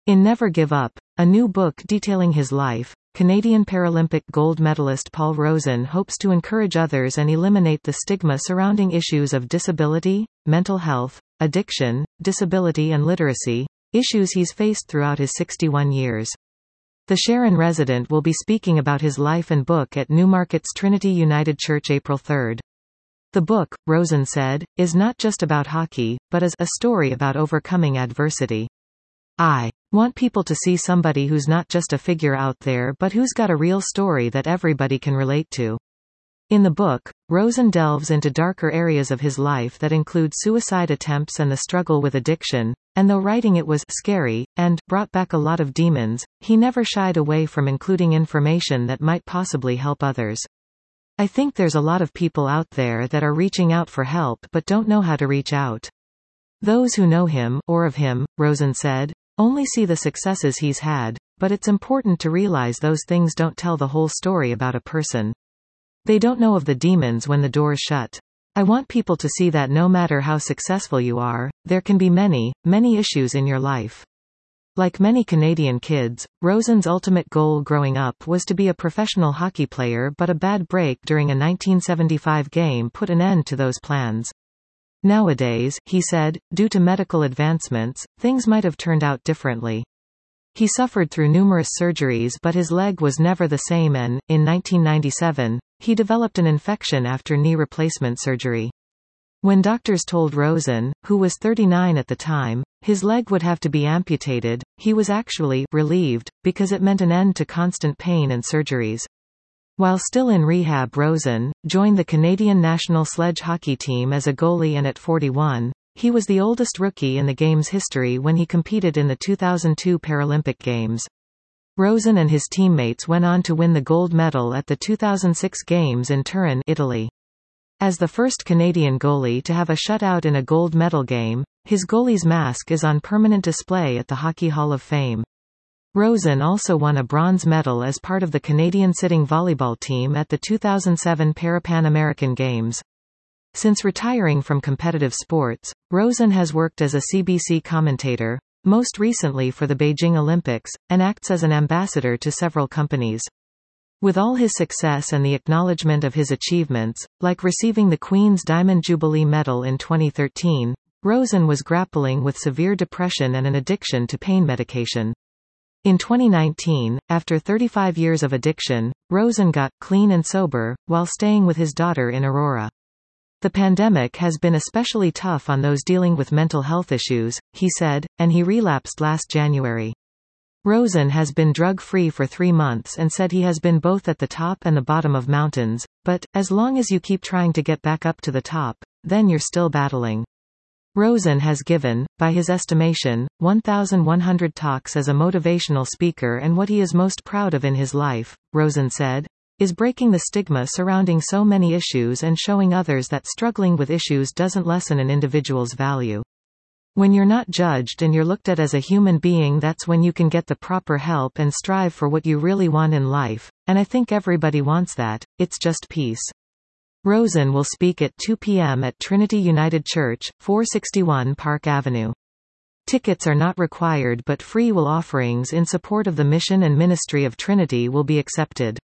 In Never Give Up, a new book detailing his life, Canadian Paralympic gold medalist Paul Rozin hopes to encourage others and eliminate the stigma surrounding issues of disability, mental health, addiction, disability and literacy, issues he's faced throughout his 61 years. The Sharon resident will be speaking about his life and book at Newmarket's Trinity United Church April 3. The book, Rozin said, is not just about hockey, but is a story about overcoming adversity. I want people to see somebody who's not just a figure out there but who's got a real story that everybody can relate to. In the book, Rozin delves into darker areas of his life that include suicide attempts and the struggle with addiction, and though writing it was scary, and brought back a lot of demons, he never shied away from including information that might possibly help others. I think there's a lot of people out there that are reaching out for help but don't know how to reach out. Those who know him, or of him, Rozin said, only see the successes he's had, but it's important to realize those things don't tell the whole story about a person. They don't know of the demons when the door's shut. I want people to see that no matter how successful you are, there can be many, many issues in your life. Like many Canadian kids, Rozin's ultimate goal growing up was to be a professional hockey player, but a bad break during a 1975 game put an end to those plans. Nowadays, he said, due to medical advancements, things might have turned out differently. He suffered through numerous surgeries but his leg was never the same and, in 1997, he developed an infection after knee replacement surgery. When doctors told Rozin, who was 39 at the time, his leg would have to be amputated, he was actually relieved, because it meant an end to constant pain and surgeries. While still in rehab, Rozin joined the Canadian national sledge hockey team as a goalie, and at 41, he was the oldest rookie in the game's history when he competed in the 2002 Paralympic Games. Rozin and his teammates went on to win the gold medal at the 2006 Games in Turin, Italy. As the first Canadian goalie to have a shutout in a gold medal game, his goalie's mask is on permanent display at the Hockey Hall of Fame. Rozin also won a bronze medal as part of the Canadian sitting volleyball team at the 2007 Parapan American Games. Since retiring from competitive sports, Rozin has worked as a CBC commentator, most recently for the Beijing Olympics, and acts as an ambassador to several companies. With all his success and the acknowledgement of his achievements, like receiving the Queen's Diamond Jubilee Medal in 2013, Rozin was grappling with severe depression and an addiction to pain medication. In 2019, after 35 years of addiction, Rozin got clean and sober, while staying with his daughter in Aurora. The pandemic has been especially tough on those dealing with mental health issues, he said, and he relapsed last January. Rozin has been drug-free for 3 months and said he has been both at the top and the bottom of mountains, but, as long as you keep trying to get back up to the top, then you're still battling. Rozin has given, by his estimation, 1,100 talks as a motivational speaker, and what he is most proud of in his life, Rozin said, is breaking the stigma surrounding so many issues and showing others that struggling with issues doesn't lessen an individual's value. When you're not judged and you're looked at as a human being, that's when you can get the proper help and strive for what you really want in life, and I think everybody wants that. It's just peace. Rozin will speak at 2 p.m. at Trinity United Church, 461 Park Avenue. Tickets are not required, but free will offerings in support of the mission and ministry of Trinity will be accepted.